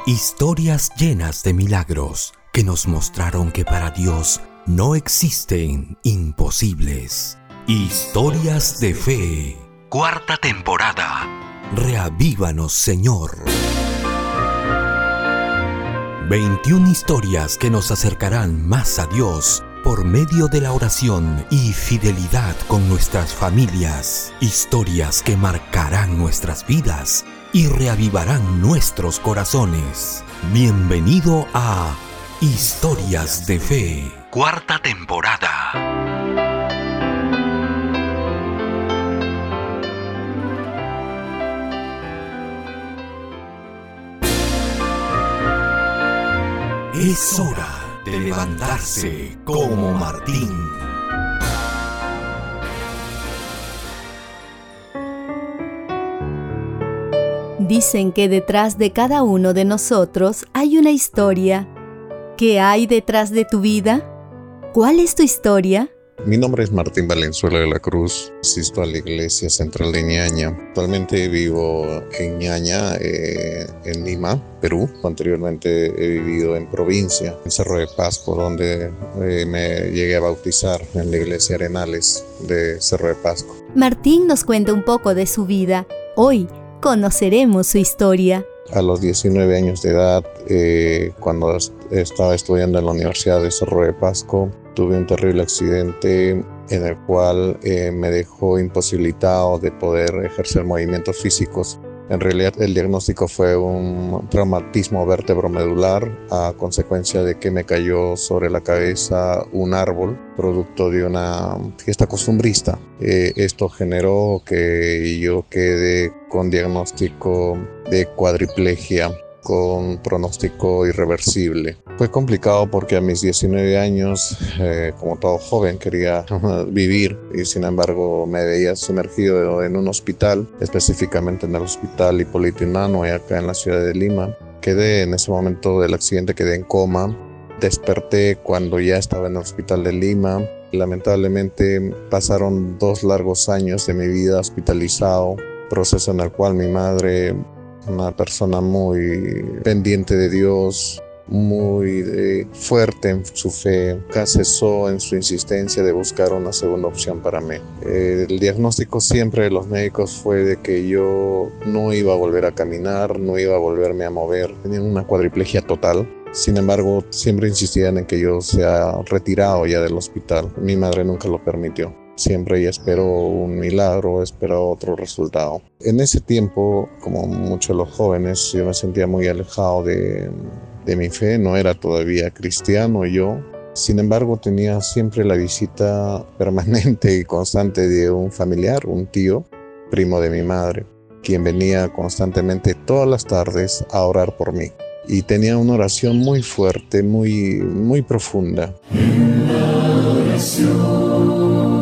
Historias llenas de milagros que nos mostraron que para Dios no existen imposibles. Historias de fe. Cuarta temporada. Reavívanos, Señor. 21 historias que nos acercarán más a Dios por medio de la oración y fidelidad con nuestras familias. Historias que marcarán nuestras vidas y reavivarán nuestros corazones. Bienvenido a Historias de Fe. Cuarta temporada. Es hora de levantarse como Martín. Dicen que detrás de cada uno de nosotros hay una historia. ¿Qué hay detrás de tu vida? ¿Cuál es tu historia? Mi nombre es Martín Valenzuela de la Cruz, asisto a la Iglesia Central de Ñaña. Actualmente vivo en Ñaña, en Lima, Perú. Anteriormente he vivido en provincia, en Cerro de Pasco, donde me llegué a bautizar en la Iglesia Arenales de Cerro de Pasco. Martín nos cuenta un poco de su vida. Hoy conoceremos su historia. A los 19 años de edad, cuando estaba estudiando en la Universidad de Cerro de Pasco, tuve un terrible accidente en el cual me dejó imposibilitado de poder ejercer movimientos físicos. En realidad el diagnóstico fue un traumatismo vértebromedular a consecuencia de que me cayó sobre la cabeza un árbol, producto de una fiesta costumbrista. Esto generó que yo quede con diagnóstico de cuadriplegia con pronóstico irreversible. Fue complicado porque a mis 19 años, como todo joven, quería vivir y sin embargo me veía sumergido en un hospital, específicamente en el Hospital Hipólito Unanue, acá en la ciudad de Lima. Quedé en ese momento del accidente, quedé en coma. Desperté cuando ya estaba en el Hospital de Lima. Lamentablemente pasaron 2 largos años de mi vida hospitalizado, proceso en el cual mi madre, una persona muy pendiente de Dios, muy fuerte en su fe, nunca cesó en su insistencia de buscar una segunda opción para mí. El diagnóstico siempre de los médicos fue de que yo no iba a volver a caminar, no iba a volverme a mover, tenía una cuadriplegia total. Sin embargo, siempre insistían en que yo sea retirado ya del hospital. Mi madre nunca lo permitió. Siempre ella esperó un milagro, esperó otro resultado. En ese tiempo, como muchos de los jóvenes, yo me sentía muy alejado de mi fe. No era todavía cristiano yo. Sin embargo, tenía siempre la visita permanente y constante de un familiar, un tío, primo de mi madre, quien venía constantemente todas las tardes a orar por mí. Y tenía una oración muy fuerte, muy profunda. En la oración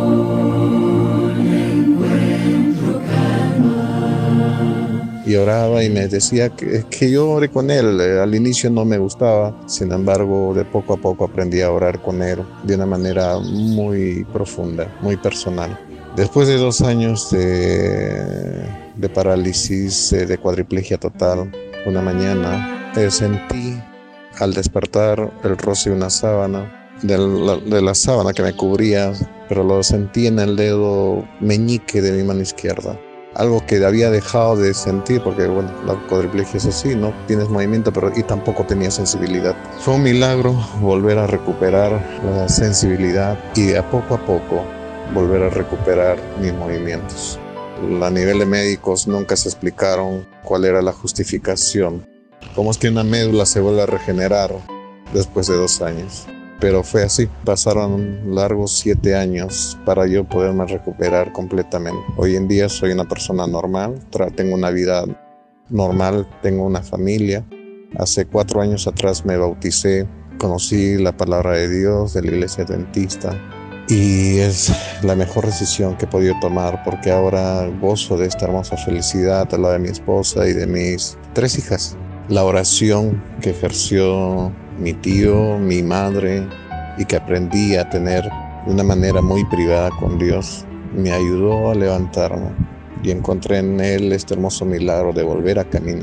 y oraba y me decía que yo ore con él. Al inicio no me gustaba, sin embargo de poco a poco aprendí a orar con él de una manera muy profunda, muy personal. Después de 2 años de parálisis, de cuadriplegia total, una mañana sentí al despertar el roce de una sábana, de la sábana que me cubría, pero lo sentí en el dedo meñique de mi mano izquierda. Algo que había dejado de sentir, porque bueno, la cuadriplegia es así, no tienes movimiento, y tampoco tenía sensibilidad. Fue un milagro volver a recuperar la sensibilidad y de a poco volver a recuperar mis movimientos. A nivel de médicos nunca se explicaron cuál era la justificación. ¿Cómo es que una médula se vuelve a regenerar después de 2 años? Pero fue así, pasaron largos 7 años para yo poderme recuperar completamente. Hoy en día soy una persona normal, tengo una vida normal, tengo una familia. Hace 4 años atrás me bauticé, conocí la palabra de Dios de la Iglesia Adventista y es la mejor decisión que he podido tomar porque ahora gozo de esta hermosa felicidad al lado de mi esposa y de mis 3 hijas. La oración que ejerció mi tío, mi madre, y que aprendí a tener de una manera muy privada con Dios, me ayudó a levantarme y encontré en él este hermoso milagro de volver a caminar,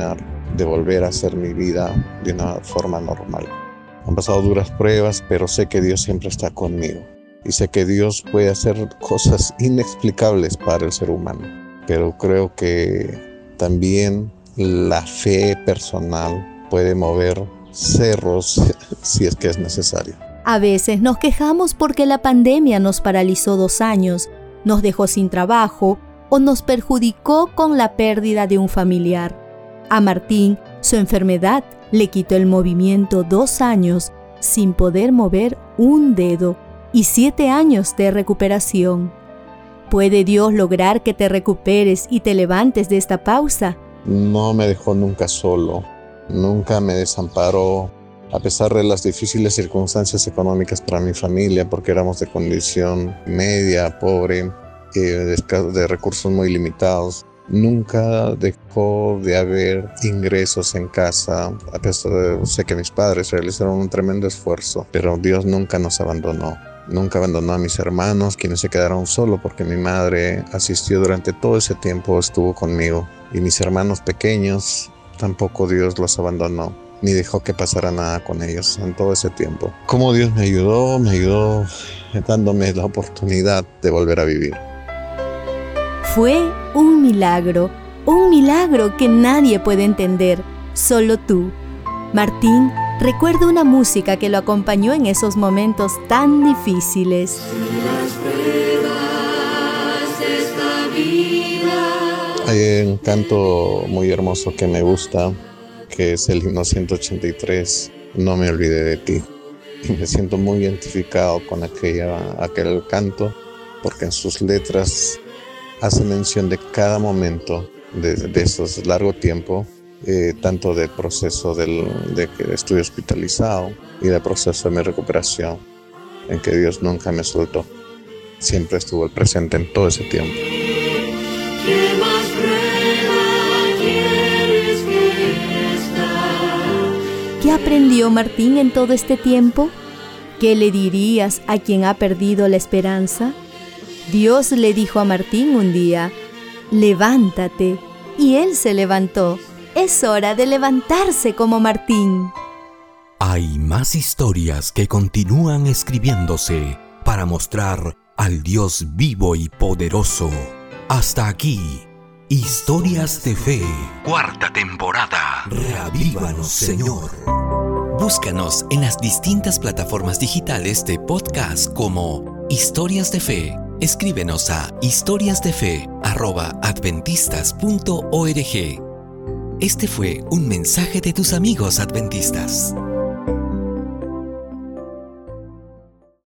de volver a hacer mi vida de una forma normal. Han pasado duras pruebas, pero sé que Dios siempre está conmigo. Y sé que Dios puede hacer cosas inexplicables para el ser humano. Pero creo que también la fe personal puede mover cerros si es que es necesario. A veces nos quejamos porque la pandemia nos paralizó 2 años, nos dejó sin trabajo o nos perjudicó con la pérdida de un familiar. A Martín, su enfermedad le quitó el movimiento 2 años sin poder mover un dedo y 7 años de recuperación. ¿Puede Dios lograr que te recuperes y te levantes de esta pausa? No me dejó nunca solo, nunca me desamparó, a pesar de las difíciles circunstancias económicas para mi familia, porque éramos de condición media, pobre, de recursos muy limitados. Nunca dejó de haber ingresos en casa, a pesar de sé que mis padres realizaron un tremendo esfuerzo, pero Dios nunca nos abandonó. Nunca abandonó a mis hermanos, quienes se quedaron solos porque mi madre asistió durante todo ese tiempo, estuvo conmigo. Y mis hermanos pequeños, tampoco Dios los abandonó, ni dejó que pasara nada con ellos en todo ese tiempo. Cómo Dios me ayudó dándome la oportunidad de volver a vivir. Fue un milagro que nadie puede entender, solo tú. Martín recuerda una música que lo acompañó en esos momentos tan difíciles. Hay un canto muy hermoso que me gusta, que es el himno 183, No me olvidé de ti. Y me siento muy identificado con aquel canto, porque en sus letras hace mención de cada momento de esos largo tiempo, tanto del proceso de que estuve hospitalizado y del proceso de mi recuperación, en que Dios nunca me soltó. Siempre estuvo presente en todo ese tiempo. ¿Qué más prueba quieres que esta? ¿Qué aprendió Martín en todo este tiempo? ¿Qué le dirías a quien ha perdido la esperanza? Dios le dijo a Martín un día, levántate, y él se levantó. Es hora de levantarse como Martín. Hay más historias que continúan escribiéndose para mostrar al Dios vivo y poderoso. Hasta aquí, Historias de Fe, 4ª temporada. Reavívanos, Señor. Búscanos en las distintas plataformas digitales de podcast como Historias de Fe. Escríbenos a historiasdefe@adventistas.org. Este fue un mensaje de tus amigos adventistas.